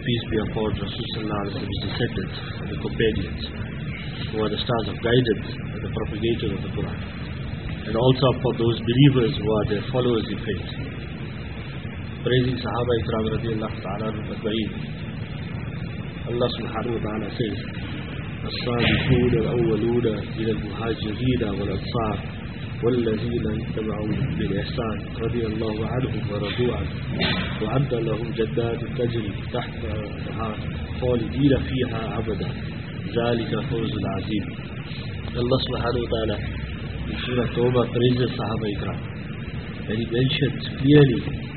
peace be upon Rasulullah and his descendants and the companions, who are the stars of guidance and the propagators of the Quran, and also upon those believers who are their followers in faith. Praising Sahaba Ikram radiallahu ta'ala ajma'in, Allah subhanahu wa ta'ala says, الصادقون الأولون من المهاجرين والأنصار والذين اتبعوهم بالإحسان رضي الله عنهم ورضوا عنه وأعد لهم جنات تجري تحتها الأنهار خالدين فيها أبدا ذلك الفوز العظيم. Allah subhanahu wa ta'ala in Surah Tawbah praises Sahaba Ikram, and He mentions clearly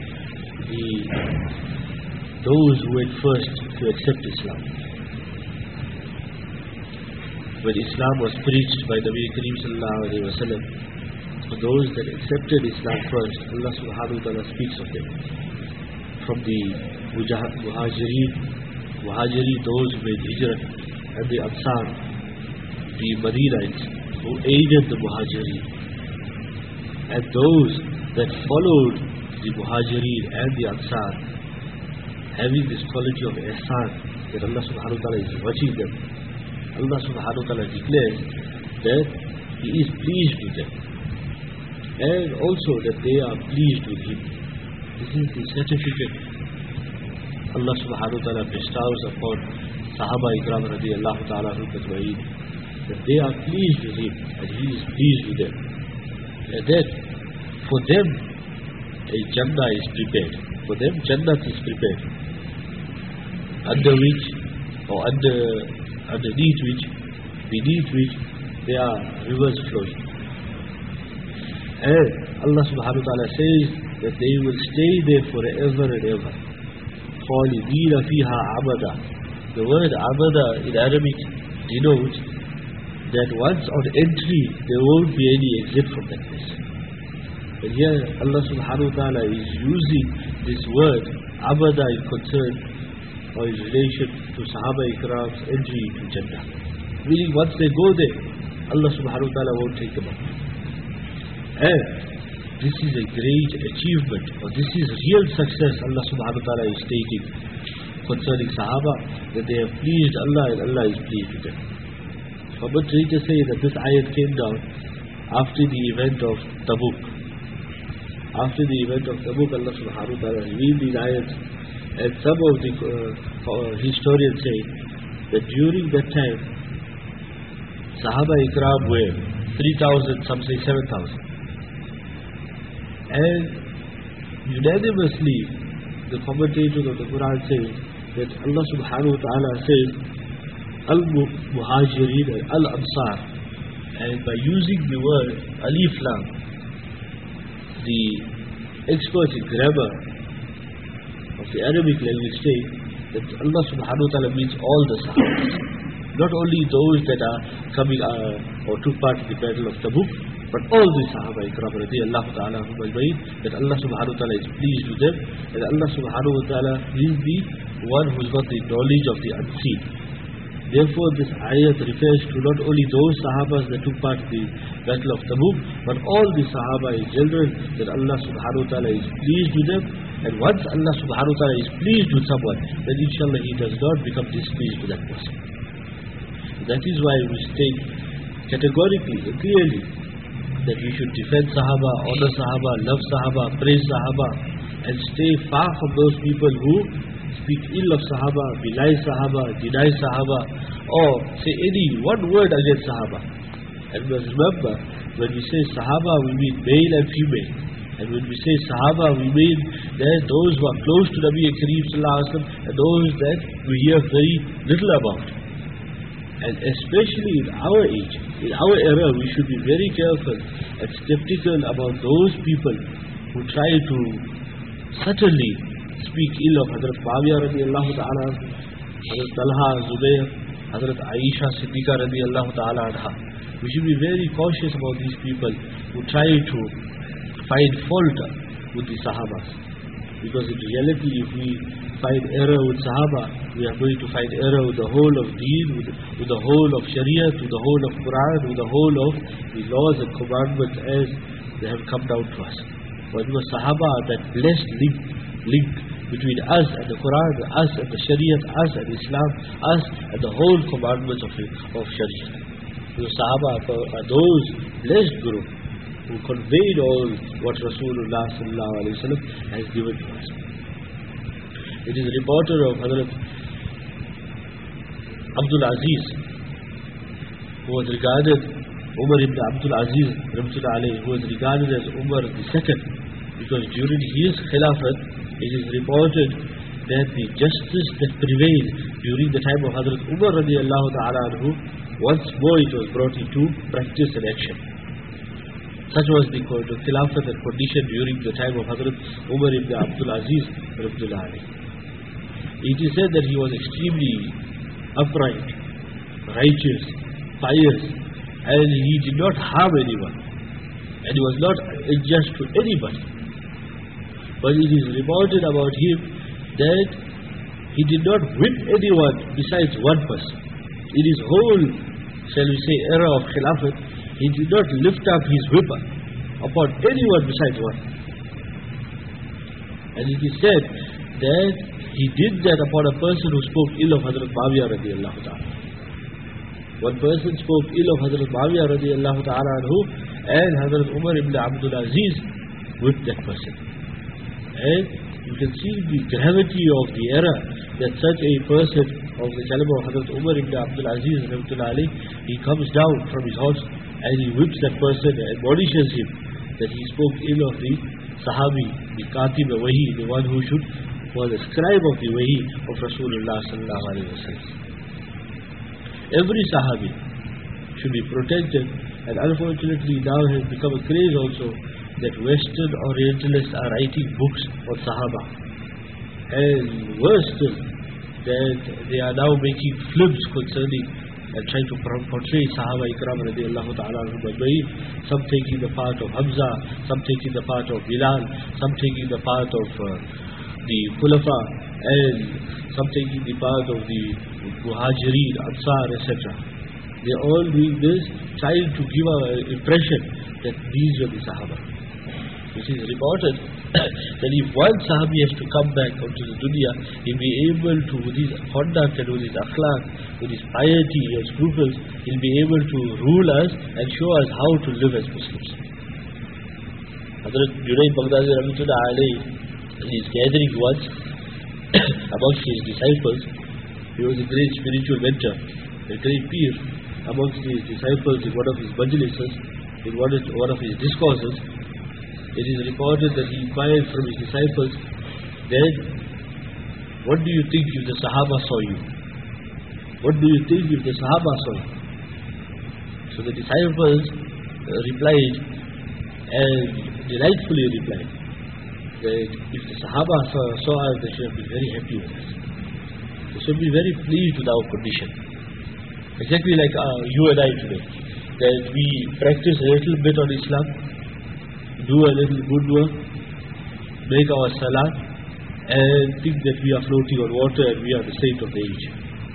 those who went first to accept Islam. When Islam was preached by Nabi Kareem sallallahu alayhi wa sallam, for those that accepted Islam first, Allah subhanahu wa ta'ala speaks of them. From the Muhajirin, those who made Hijrah, and the Ansar, the Madinites, who aided the Muhajirin, and those that followed the Muhajirin and the Ansar, having this quality of ihsan, that Allah subhanahu wa ta'ala is watching them. Allah subhanahu wa ta'ala declares that He is pleased with them, and also that they are pleased with Him. This is the certificate Allah subhanahu wa ta'ala bestows upon Sahaba Ikram radiallahu ta'ala ajma'in, that they are pleased with Him and He is pleased with them, and that for them a Jannah is prepared. For them Jannah is prepared, under which, or underneath which, beneath which there are rivers flowing. And Allah subhanahu wa ta'ala says that they will stay there forever and ever. خَالِدِينَ فِيهَا عَبَدًا. The word abada in Arabic denotes that once on entry there won't be any exit from that place. But here Allah subhanahu wa ta'ala is using this word abada in concern or in relation to Sahaba Ikram's entry into Jannah. Meaning once they go there, Allah subhanahu wa ta'ala won't take them out. And this is a great achievement, or this is real success Allah subhanahu wa ta'ala is taking concerning Sahaba, that they have pleased Allah and Allah is pleased with them. Commentators say that this ayat came down after the event of Tabuk. After the event of Tabuk, Allah subhanahu wa ta'ala revealed these ayats, and some of the historians say that during that time Sahaba Ikram were 3,000, some say 7,000. And unanimously the commentators of the Quran say that Allah subhanahu wa ta'ala says Al-Muhajirin and Al-Ansar, and by using the word Alif Lam, the experts in grammar of the Arabic language say that Allah subhanahu wa ta'ala means all the Sahabas, not only those that are coming or took part in the battle of Tabuk, but all the Sahaba Ikram radiallahu ta'ala ajma'in, that Allah subhanahu wa ta'ala is pleased with them, and Allah subhanahu wa ta'ala is the one who's got the knowledge of the unseen. Therefore this ayat refers to not only those Sahabas that took part in the battle of Tabuk, but all the Sahaba in general, that Allah subhanahu wa ta'ala is pleased with them. And once Allah subhanahu wa ta'ala is pleased with someone, then inshallah He does not become displeased with that person. That is why we state categorically and clearly that we should defend Sahaba, honor Sahaba, love Sahaba, praise Sahaba, and stay far from those people who speak ill of Sahaba, belie Sahaba, deny Sahaba, or say any one word against Sahaba. And we must remember, when we say Sahaba, we mean male and female. And when we say Sahaba, we mean that those who are close to Nabi Kareem sallallahu alaihi wasallam, and those that we hear very little about. And especially in our age, in our era, we should be very careful and skeptical about those people who try to subtly speak ill of Hazrat Muawiyah radiallahu ta'ala, Hazrat Talha, Zubayr, Hazrat Aisha Siddiqa radiallahu ta'ala anha. We should be very cautious about these people who try to find fault with the Sahabas. Because in reality, if we find error with Sahaba, we are going to find error with the whole of Deen, with the whole of Sharia, with the whole of Quran, with the whole of the laws and commandments as they have come down to us. But it was Sahaba, that blessed link between us and the Quran, us and the Shariah, us and Islam, us and the whole commandments of Shariah. The Sahaba are those blessed group who conveyed all what Rasulullah sallallahu alaihi wasallam has given to us. It is reported of Hazrat Abdul Aziz, who was regarded, Umar ibn Abdul Aziz, who was regarded as Umar the second, because during his Khilafat, it is reported that the justice that prevailed during the time of Hazrat Umar radiallahu ta'ala anhu, once more it was brought into practice and action. Such was the Khilafat and condition during the time of Hazrat Umar ibn Abdul Aziz radiallahu anhu. It is said that he was extremely upright, righteous, pious, and he did not harm anyone, and he was not unjust to anybody. But it is reported about him that he did not whip anyone besides one person. In his whole, shall we say, era of Khilafat, he did not lift up his whip upon anyone besides one. And it is said that he did that upon a person who spoke ill of Hazrat Muawiyah radiallahu ta'ala. One person spoke ill of Hazrat Muawiyah radiallahu ta'ala anhu, and Hazrat Umar ibn Abdul Aziz with that person. And you can see the gravity of the error that such a person of the caliber of Hazrat Umar ibn Abdul Aziz he comes down from his horse and he whips that person and admonishes him that he spoke ill of the Sahabi, the Katib of Wahi, the one who was the scribe of the Wahi of Rasulullah sallallahu alaihi wasallam. Every Sahabi should be protected, and unfortunately now has become a craze also that Western Orientalists are writing books on Sahaba, and worse still, that they are now making films concerning and trying to portray Sahaba Ikram radiallahu ta'ala anhum ajma'in, some taking the part of Hamza, some taking the part of Bilal, some taking the part of the Khulafa, and some taking the part of the Muhajirin, Ansar, etc. They are all doing this, trying to give an impression that these were the Sahaba. It is reported that if one Sahabi has to come back onto the dunya, he'll be able to, with his conduct and with his akhlaq, with his piety and scruples, he'll be able to rule us and show us how to live as Muslims. Hazrat Junaid Baghdadi Rahmatullah alayhi, in his gathering once, amongst his disciples, he was a great spiritual mentor, a great peer. Amongst his disciples, in one of his majlises, in one of his discourses, it is reported that he inquired from his disciples that, what do you think if the Sahaba saw you? What do you think if the Sahaba saw you? So the disciples replied, and delightfully replied, that if the Sahaba saw us, they should have been very happy with us. They should be very pleased with our condition. Exactly like you and I today, that we practice a little bit on Islam, do a little good work, make our salah, and think that we are floating on water and we are the saint of the age.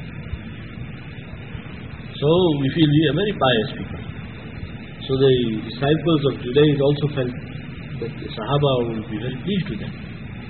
So we feel we are very pious people. So the disciples of Junaid also felt that the Sahaba will be very pleased with them.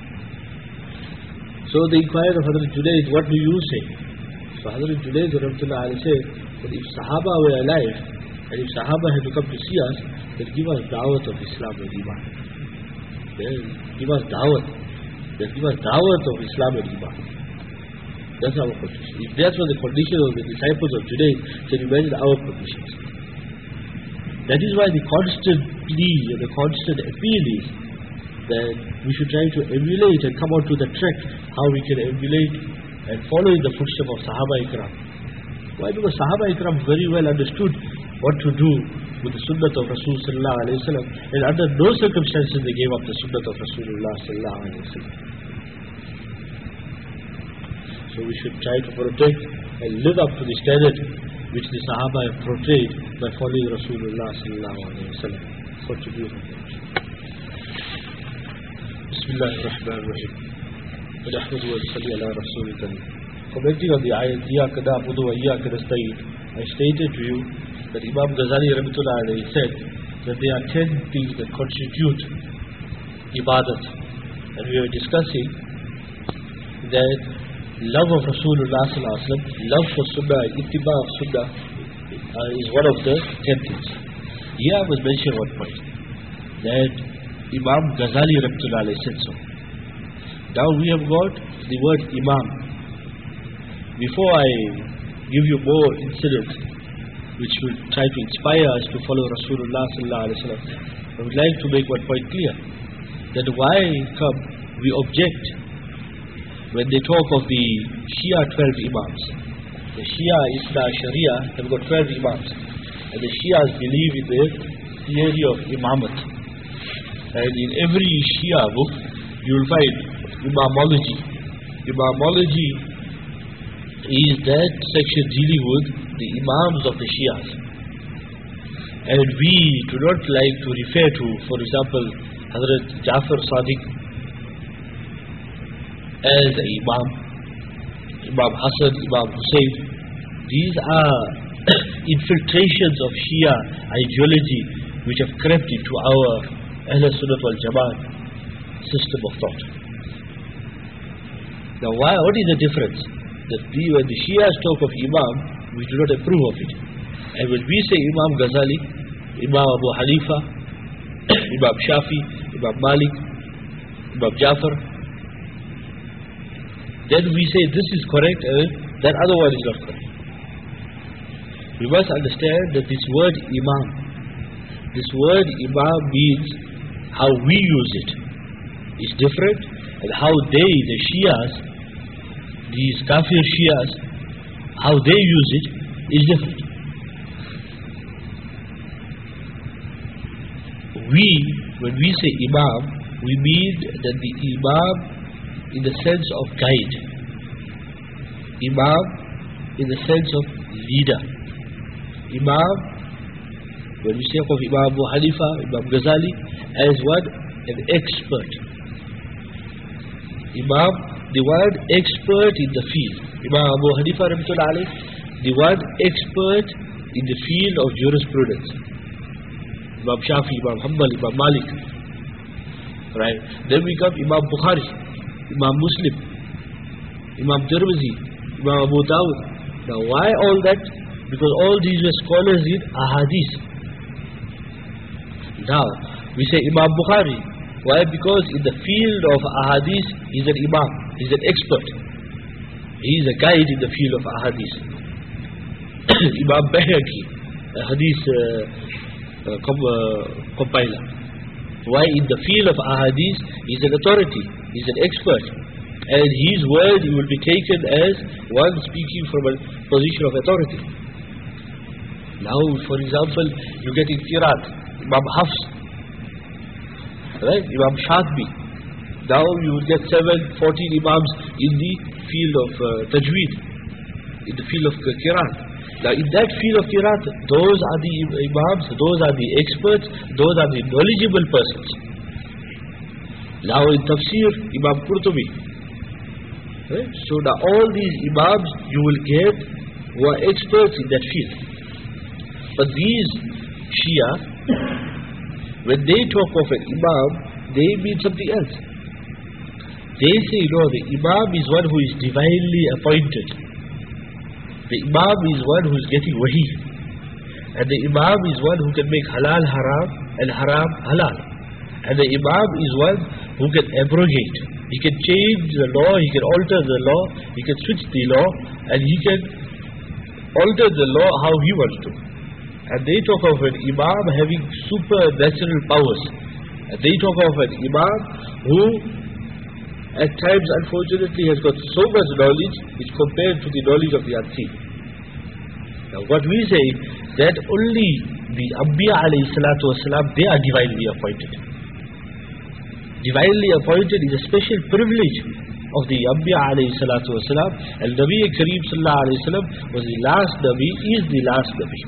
So they inquired of Hazrat Junaid, what do you say? So Hazrat Junaid said that if Sahaba were alive, and if Sahaba had to come to see us, then give us da'wat of Islam and Iman. Then give us da'wat. Then give us da'wat of Islam and Iman. That's our condition. If that was the condition of the disciples of Junaid, then imagine our conditions. That is why the constant plea and the constant appeal is that we should try to emulate and come out to the track how we can emulate and follow in the footsteps of Sahaba Ikram. Why? Because Sahaba Ikram very well understood what to do with the sunnah of Rasul sallallahu alayhi wa sallam, and under no circumstances they gave up the sunnah of Rasulullah sallallahu alayhi wa sallam. So we should try to protect and live up to the standard which the Sahaba have portrayed by following Rasulullah sallallahu alayhi wa sallam. What to do? Bismillah ar-Rahman ar-Rahim. ونحمد ونصلي على رسول الكريم. Commenting on the ayat, إِيَّاكَ نَعْبُدُ وَإِيَّاكَ نَسْتَعِينُ, I stated to you that Imam Ghazali Rahmatullah alayhi said that there are 10 things that constitute ibadat, and we were discussing that love of Rasulullah sallallahu alaihi wasallam, love for Sunnah, ittiba of Sunnah is one of the 10 things. Here I was mentioning one point, that Imam Ghazali Rahmatullah alayhi said so. Now we have got the word Imam. Before I give you more incidents which will try to inspire us to follow Rasulullah sallallahu alaihi wasallam, I would like to make one point clear, that why come we object when they talk of the Shia 12 Imams. The Shia Isna Sharia have got 12 Imams, and the Shias believe in the theory of Imamat. And in every Shia book you will find Imamology. Imamology is that section dealing with the Imams of the Shias. And we do not like to refer to, for example, Hazrat Jafar Sadiq as the Imam, Imam Hassan, Imam Hussein. These are infiltrations of Shia ideology which have crept into our Ahl Sunnah wal Jamaat system of thought. Now what is the difference? That when the Shias talk of Imam, we do not approve of it. And when we say Imam Ghazali, Imam Abu Hanifa, Imam Shafi, Imam Malik, Imam Jafar, then we say this is correct and that other one is not correct. We must understand that this word Imam means how we use it is different, and how they, the Shias, these Kafir Shias, how they use it is different. When we say Imam, we mean that the Imam in the sense of guide, Imam in the sense of leader, Imam, when we say of Imam Abu Hanifa, Imam Ghazali, as what? An expert. Imam, the word expert in the field. Imam Abu Hanifa Rahmatullah alayhi, the word expert in the field of jurisprudence. Imam Shafi, Imam Hanbal, Imam Malik. Right? Then we come Imam Bukhari, Imam Muslim, Imam Tirmidhi, Imam Abu Dawud. Now why all that? Because all these were scholars in Ahadith. Now we say Imam Bukhari. Why? Because in the field of Ahadith he is an Imam, he is an expert. He is a guide in the field of Ahadith. Imam Bayhaqi, a Hadith compiler. Why? In the field of Ahadith he is an authority, he is an expert, and his word will be taken as one speaking from a position of authority. Now for example, you get in Qiraat, Imam Hafs, right? Imam Shatibi. Now you will get 14 Imams in the field of Tajweed, in the field of Qiraat. Now in that field of Qiraat, those are the Imams, those are the experts, those are the knowledgeable persons. Now in Tafsir, Imam Qurtubi. Right? So now all these Imams you will get who are experts in that field. But these Shia, when they talk of an Imam, they mean something else. They say, no, the Imam is one who is divinely appointed. The Imam is one who is getting wahi. And the Imam is one who can make halal haram and haram halal. And the Imam is one who can abrogate. He can change the law, he can alter the law, he can switch the law, and he can alter the law how he wants to. And they talk of an Imam having supernatural powers. And they talk of an Imam who at times unfortunately has got so much knowledge which compared to the knowledge of the unseen. Now what we say, that only the Anbiya alayhi salatu wasalam, they are divinely appointed. Divinely appointed is a special privilege of the Anbiya alayhi salatu wasalam, and Nabi Kareem sallallahu alayhi wasallam was the last Nabi, is the last Nabi.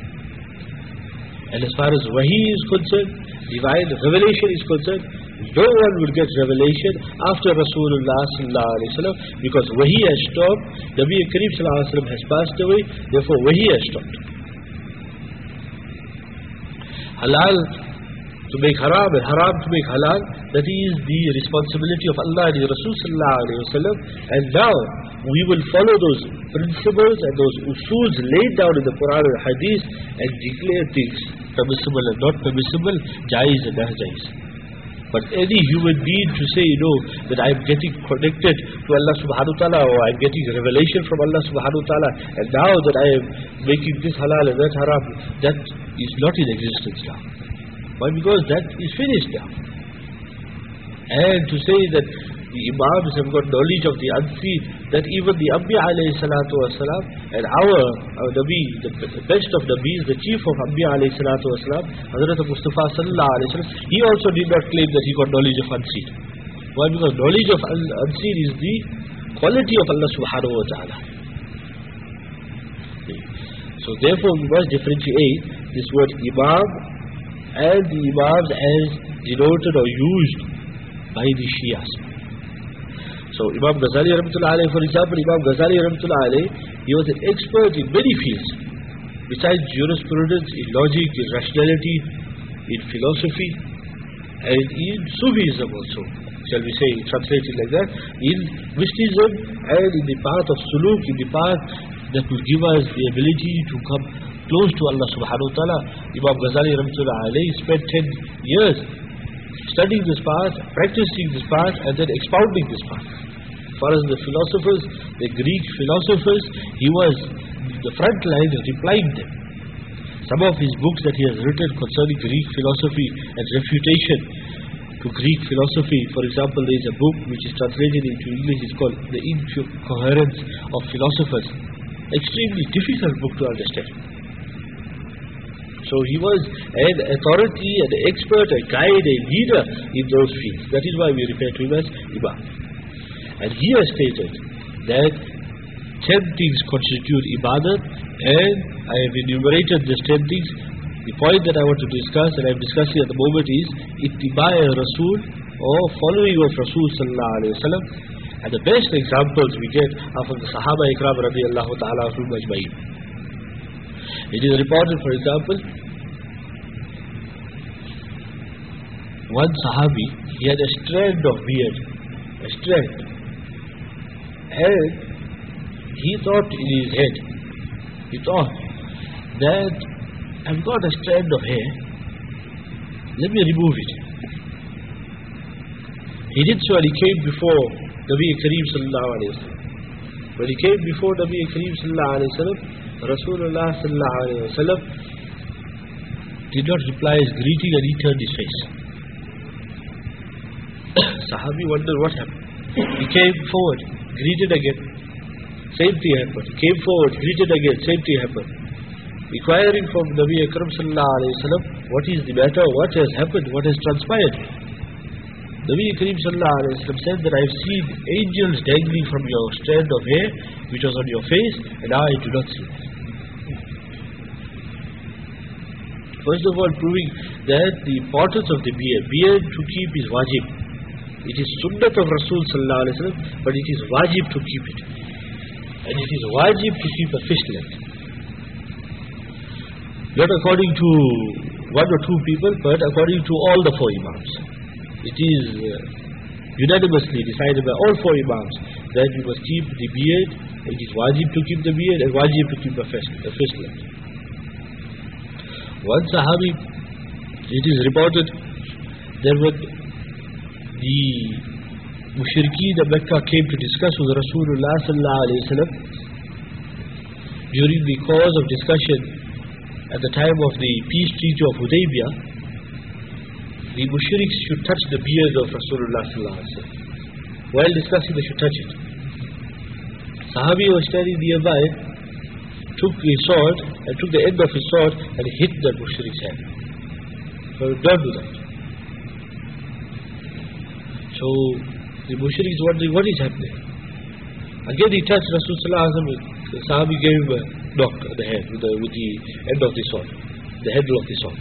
And as far as wahi is concerned, divine revelation is concerned, no one will get revelation after Rasulullah sallallahu alaihi wasallam, because wahi has stopped. Nabi Kareem sallallahu alaihi wasallam has passed away, therefore wahi has stopped. Halal to make haram and haram to make halal, that is the responsibility of Allah and His Rasul sallallahu alayhi wa sallam. And now we will follow those principles and those usuls laid down in the Quran and Hadith and declare things permissible and not permissible, jaiz and najaiz. But any human being to say, that I am getting connected to Allah subhanahu wa ta'ala, or I am getting revelation from Allah subhanahu wa ta'ala, and now that I am making this halal and that haram, that is not in existence now. Why? Because that is finished now. And to say that the Imams have got knowledge of the unseen, that even the Anbiya alayhi salatu wasalam, and our Nabi, the best of Nabis, the chief of Anbiya alayhi salatu wasalam, Hazrat Mustafa sallallahu alayhi wasallam, he also did not claim that he got knowledge of unseen. Why? Because knowledge of unseen is the quality of Allah subhanahu wa ta'ala. So therefore we must differentiate this word Imam and the Imams as denoted or used by the Shias. So Imam Ghazali rahmatullah alayhi, for example, Imam Ghazali rahmatullah alayhi, he was an expert in many fields, besides jurisprudence, in logic, in rationality, in philosophy, and in Sufism also, shall we say, translated like that, in mysticism and in the path of suluk, in the path that will give us the ability to come close to Allah subhanahu wa ta'ala. Imam Ghazali rahmatullah alayhi spent 10 years studying this path, practicing this path, and then expounding this path. As far as the philosophers, the Greek philosophers, he was the front line replying them. Some of his books that he has written concerning Greek philosophy and refutation to Greek philosophy, for example, there is a book which is translated into English, it's called The Incoherence of Philosophers. Extremely difficult book to understand. So he was an authority, an expert, a guide, a leader in those fields. That is why we refer to him as Imam. And he has stated that 10 things constitute ibadat, and I have enumerated these 10 things. The point that I want to discuss, and I am discussing at the moment, is ittiba' Rasul, or following of Rasul sallallahu alayhi wa sallam. And the best examples we get are from the Sahaba Ikram radiyallahu ta'ala anhum ajma'in. It is reported, for example, one Sahabi, he had a strand of beard, a strand, and he thought in his head, that I've got a strand of hair, let me remove it. He did so, and he came before Nabi Kareem sallallahu alayhi wa sallam. When he came before Nabi Kareem sallallahu alayhi wa sallam, Rasulullah sallallahu alayhi wa sallam did not reply his greeting, and he turned his face. Sahabi wondered what happened. He came forward, greeted again, same thing happened. He came forward, greeted again, same thing happened. Inquiring from Nabi Akram sallallahu alayhi wa sallam, what is the matter, what has happened, what has transpired? Nabi Kareem sallallahu alayhi wa sallam said that I have seen angels dangling from your strand of hair which was on your face, and I do not see it. First of all, proving that the importance of the beard to keep is wajib. It is sunnat of Rasul sallallahu alayhi wa sallam, but it is wajib to keep it. And it is wajib to keep a fishlet. Not according to one or two people, but according to all the 4 Imams. It is unanimously decided by all 4 Imams that you must keep the beard. It is wajib to keep the beard and wajib to keep a fishlet. One Sahabi, it is reported, there were the Mushrikeen of Mecca came to discuss with Rasulullah sallallahu alayhi wa sallam. During the course of discussion at the time of the peace treaty of Hudaybiyah, the Mushriks should touch the beard of Rasulullah sallallahu alayhi wa sallam. While discussing, they should touch it. Sahabi was standing nearby, took his sword and took the end of his sword and hit the Mushrik's hand. So don't do that. So the Mushrik is wondering what is happening. Again he touched Rasul sallallahu alayhi wa sallam. The Sahabi gave him a knock on the head with the end of the sword, the handle of the sword.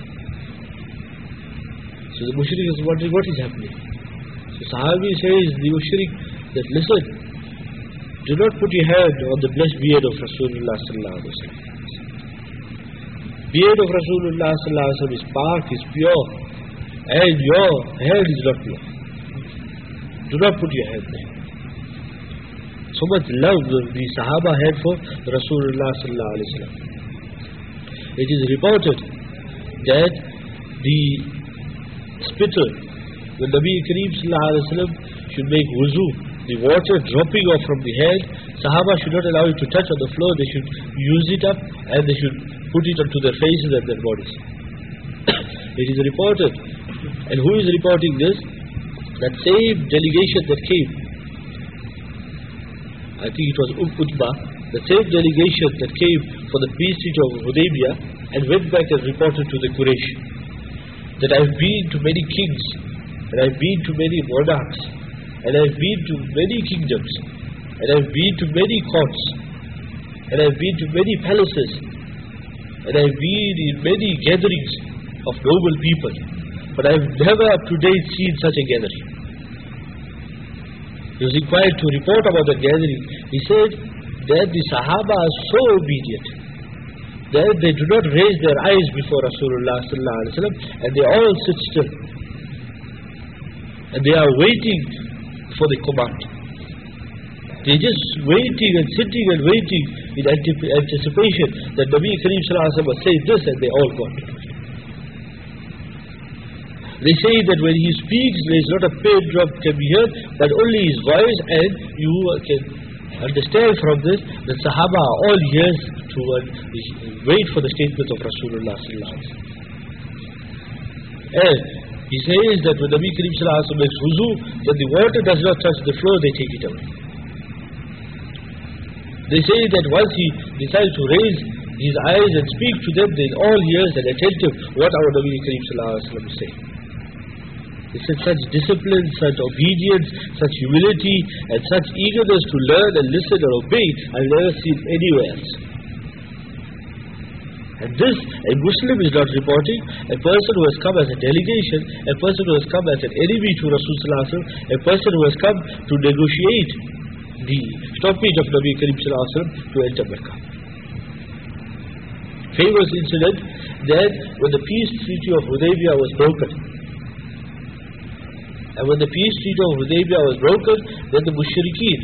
So the Mushrik is wondering what is happening. So Sahabi says the Mushrik that listen, do not put your hand on the blessed beard of Rasulullah sallallahu alayhi wa sallam. Beard of Rasulullah sallallahu alayhi wa sallam is pak, is pure. and your head is not pure. Do not put your head there. So much love the Sahaba had for Rasulullah sallallahu alaihi wasallam. It is reported that the spittle, when Nabi Kareem sallallahu alaihi wasallam should make wuzu, the water dropping off from the head, Sahaba should not allow it to touch on the floor. They should use it up and they should put it onto their faces and their bodies. It is reported, and who is reporting this? That same delegation that came, I think it was Utbah, the same delegation that came for the peace treaty of Hudaybiyah and went back and reported to the Quraysh that I've been to many kings, and I've been to many monarchs, and I've been to many kingdoms, and I've been to many courts, and I've been to many palaces, and I've been in many gatherings of noble people, but I've never up to date seen such a gathering. He was inquired to report about the gathering. He said that the Sahaba are so obedient that they do not raise their eyes before Rasulullah sallallahu alaihi wasallam, and they all sit still, and they are waiting for the command. They're just waiting and sitting and waiting in anticipation that Nabi Kareem sallallahu alaihi wasallam will say this, and they all got it. They say that when he speaks, there is not a pin drop can be heard, but only his voice, and you can understand from this that Sahaba are all ears to wait for the statement of Rasulullah sallallahu alaihi wasallam. And he says that when Nabi Kareem sallallahu alaihi wasallam makes wuzu, when the water does not touch the floor, they take it away. They say that once he decides to raise his eyes and speak to them, then all ears and attentive what our Nabi Kareem sallallahu alaihi wasallam is saying. He said such discipline, such obedience, such humility, and such eagerness to learn and listen and obey, I've never seen anywhere else. And this, a Muslim is not reporting, a person who has come as a delegation, a person who has come as an enemy to Rasulullah, a person who has come to negotiate the stoppage of Nabi Kareem to enter Mecca. Famous incident that when the peace treaty of Hudaybiyah was broken, and when the peace treaty of Hudaybiyah was broken, then the mushrikeen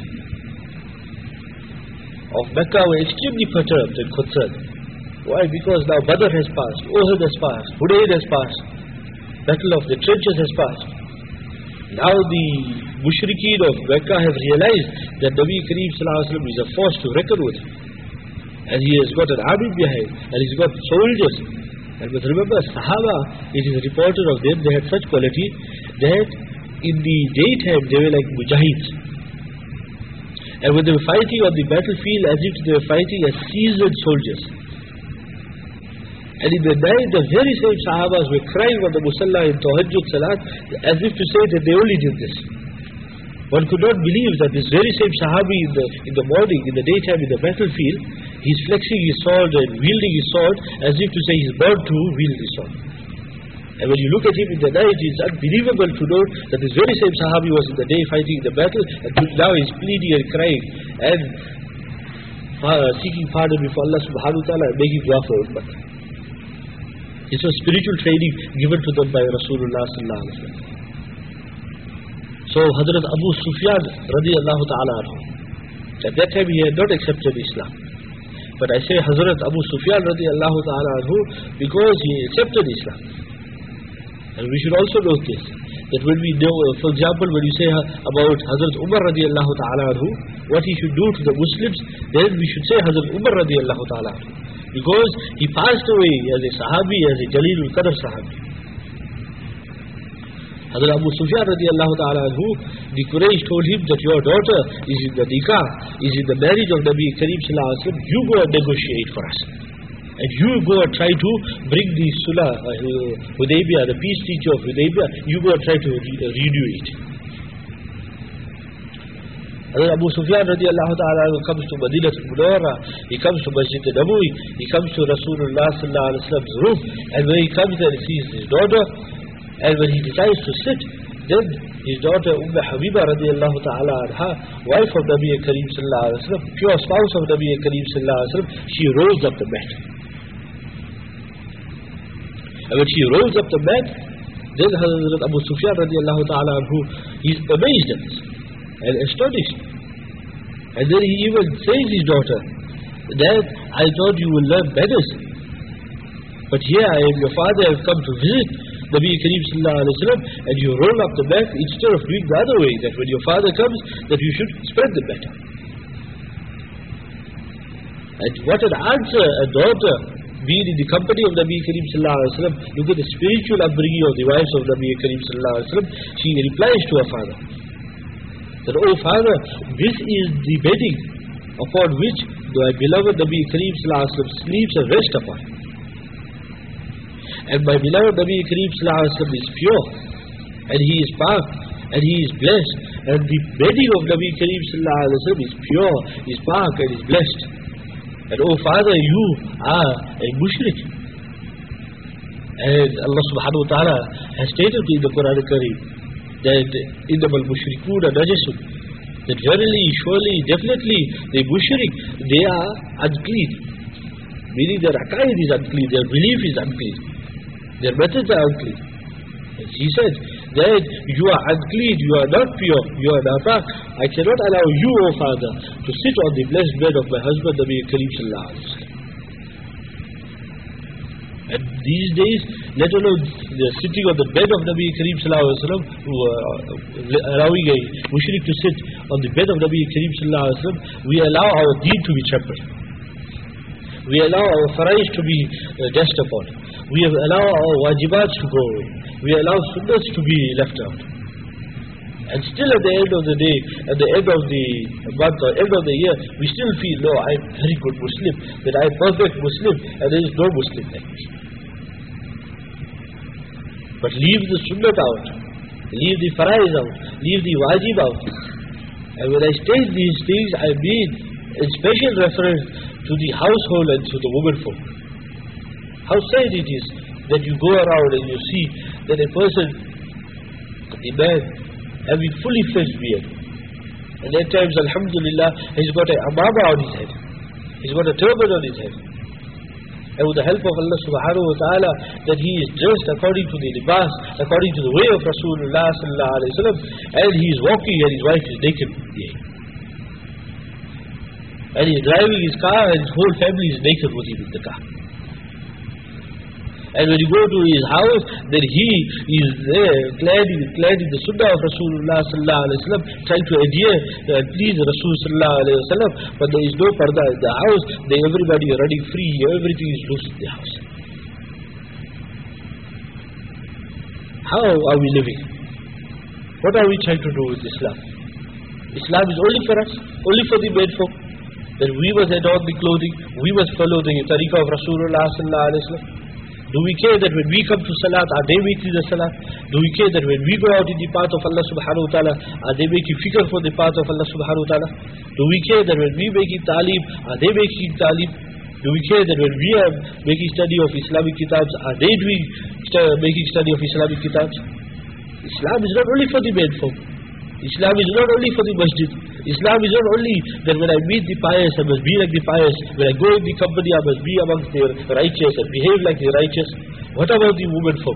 of Mecca were extremely perturbed and concerned. Why? Because now Badr has passed, Uhud has passed, Hudayn has passed, Battle of the Trenches has passed. Now the mushrikeen of Mecca have realized that Nabi Kareem sallallahu alaihi wasallam is a force to reckon with, and he has got an army behind, and he's got soldiers. And but remember, Sahaba, it is reported of them, they had such quality that in the daytime they were like mujahids, and when they were fighting on the battlefield, as if they were fighting as seasoned soldiers. And in the night, the very same Sahabas were crying on the Musalla in Tahajjud Salat, as if to say that they only did this. One could not believe that this very same Sahabi in the morning, in the daytime, in the battlefield, he's flexing his sword and wielding his sword as if to say he's born to wield his sword. And when you look at him in the night, it's unbelievable to know that this very same Sahabi was in the day fighting in the battle, and now he's pleading and crying and seeking pardon before Allah subhanahu wa ta'ala and making dua for Ummah. This was spiritual training given to them by Rasulullah sallallahu alaihi wasallam. So Hazrat Abu Sufyan radiyallahu ta'ala anhu, at that time he had not accepted Islam. But I say Hazrat Abu Sufyan radiyallahu ta'ala anhu because he accepted Islam. And we should also note this, that when we know, for example, when you say about Hazrat Umar radiyallahu ta'ala anhu, what he should do to the Muslims, then we should say Hazrat Umar radiyallahu ta'ala anhu, because he passed away as a Sahabi, as a Jalilul Qadr Sahabi. Hazrat Abu Sufyan radiyallahu ta'ala anhu, the Quraysh told him that your daughter is in the nikah, is in the marriage of Nabi Kareem sallallahu alaihi wasallam, you go and negotiate for us. And you go and try to bring the Sulh, Hudaybiyah, the peace treaty of Hudaybiyah, you go and try to renew it. Hazrat Abu Sufyan radiyallahu ta'ala anhu comes to Madinah al-Munawwarah, he comes to Masjid al-Nabawi, he comes to Rasulullah sallallahu alaihi wasallam's roof, and when he comes there, he sees his daughter, and when he decides to sit, then his daughter Habiba radiyallahu ta'ala anha, wife of Nabi Kareem sallallahu alaihi wasallam, pure spouse of Nabi Kareem sallallahu alaihi wasallam, she rolls up the mat. And when she rolls up the mat, Then Hazrat Abu Sufyan radiallahu ta'ala anhu, he's amazed at this and astonished. And then he even says his daughter, that I thought you would learn manners. But here I am, your father has come to visit Nabi Kareem sallallahu alayhi wa sallam, and you roll up the mat instead of doing the other way, that when your father comes, that you should spread the mat. And what an answer a daughter being in the company of Nabi Kareem sallallahu alayhi wa sallam. Look at the spiritual upbringing of the wives of Nabi Kareem sallallahu alayhi wa sallam. She replies to her father that, oh father, this is the bedding upon which my beloved Nabi Kareem sallallahu alayhi wa sallam sleeps and rests upon. And my beloved Nabi Kareem sallallahu alayhi wa sallam is pure, and he is pak, and he is blessed. And the bedding of Nabi Kareem sallallahu alayhi wa sallam is pure, is pak, and is blessed. And oh father, you are a mushrik. And Allah subhanahu wa ta'ala has stated in the Quran al-Kareem that innamal mushrikoona najasun, that verily, surely, definitely the mushrik, they are unclean. Meaning their aqaid is unclean, their belief is unclean, their methods are unclean. And he said that you are unclean, you are not pure, you are nafaq. I cannot allow you, O father, to sit on the blessed bed of my husband Nabi Kareem sallallahu alayhi wa sallam. And these days, let alone the sitting on the bed of Nabi Kareem sallallahu alayhi wa sallam, allowing a mushrik to sit on the bed of Nabi Kareem sallallahu alayhi wa sallam, we allow our deen to be trampled. We allow our faraiz to be dashed upon. We allow our wajibats to go away. We allow sunnahs to be left out. And still at the end of the day, at the end of the month or end of the year, we still feel, no, I'm a very good Muslim, that I'm a perfect Muslim, and there is no Muslim like me. But leave the sunnah out, leave the faraiz out, leave the wajib out. And when I state these things, I mean in special reference to the household and to the woman folk. How sad it is that you go around and you see that a person, a man, having fully fledged beard, and at times, alhamdulillah, he's got a amama on his head, he's got a turban on his head, and with the help of Allah subhanahu wa ta'ala, that he is dressed according to the libas, according to the way of Rasulullah sallallahu alayhi wa sallam, and he is walking and his wife is naked. And he is driving his car and his whole family is naked with him in the car. And when you go to his house, then he is there, clad in the sunnah of Rasulullah sallallahu alayhi wa sallam, trying to adhere and please Rasul sallallahu alayhi wa sallam, but there is no parda in the house, everybody is running free, everything is loose in the house. How are we living? What are we trying to do with Islam? Islam is only for us, only for the made folk, that we must adorn the clothing, we must follow the tariqah of Rasulullah sallallahu alayhi wa sallam. Do we care that when we come to salat, are they making the salat? Do we care that when we go out in the path of Allah subhanahu wa ta'ala, are they making fikr for the path of Allah subhanahu wa ta'ala? Do we care that when we making ta'aleem, are they making ta'aleem? Do we care that when we are making study of Islamic kitabs, are they making study of Islamic kitabs? Islam is not only for the men folk. Islam is not only for the masjid. Islam is not only that when I meet the pious, I must be like the pious. When I go in the company, I must be amongst the righteous and behave like the righteous. What about the women folk?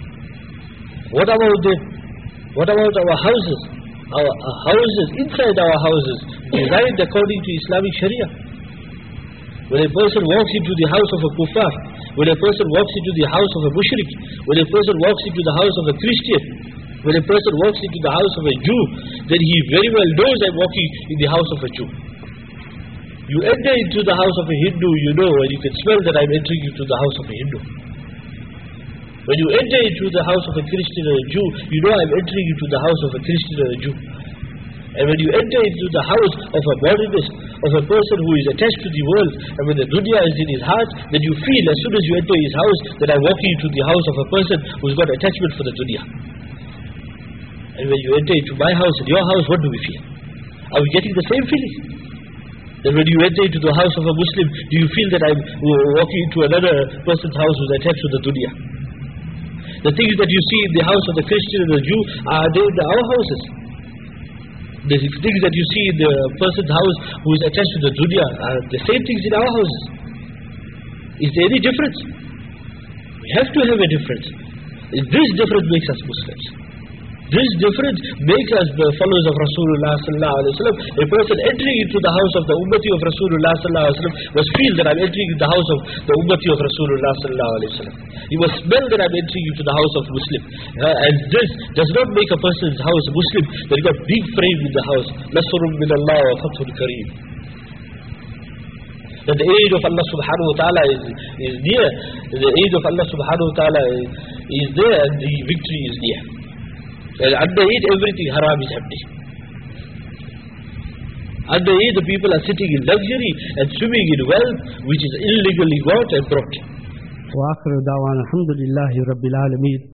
What about them? What about our houses? Our houses, inside our houses, designed according to Islamic Sharia. When a person walks into the house of a kuffar, when a person walks into the house of a mushrik, when a person walks into the house of a Christian, when a person walks into the house of a Jew, then he very well knows I'm walking in the house of a Jew. You enter into the house of a Hindu, you know, and you can smell that I'm entering into the house of a Hindu. When you enter into the house of a Christian or a Jew, you know I'm entering into the house of a Christian or a Jew. And when you enter into the house of a modernist, of a person who is attached to the world, and when the dunya is in his heart, then you feel as soon as you enter his house that I'm walking into the house of a person who's got attachment for the dunya. And when you enter into my house and your house, what do we feel? Are we getting the same feeling? Then when you enter into the house of a Muslim, do you feel that I'm walking into another person's house who's attached to the dunya? The things that you see in the house of the Christian and the Jew, are they in our houses? The things that you see in the person's house who is attached to the dunya, are the same things in our houses? Is there any difference? We have to have a difference. This difference makes us Muslims. This difference makes us the followers of Rasulullah sallallahu alaihi wasallam. A person entering into the house of the ummati of Rasulullah sallallahu alaihi wasallam must feel that I'm entering into the house of the ummati of Rasulullah sallallahu alaihi wasallam. He must smell that I'm entering into the house of Muslim. And this does not make a person's house Muslim. There is a big frame in the house. Nasrun min Allah wa fathun kareem. That the aid of Allah subhanahu wa ta'ala is near. The aid of Allah subhanahu wa ta'ala is there, and the victory is near. And under it, everything haram is happening. Under it, the people are sitting in luxury and swimming in wealth, which is illegally got and brought. وآخر دعوانا الحمد لله رب العالمين.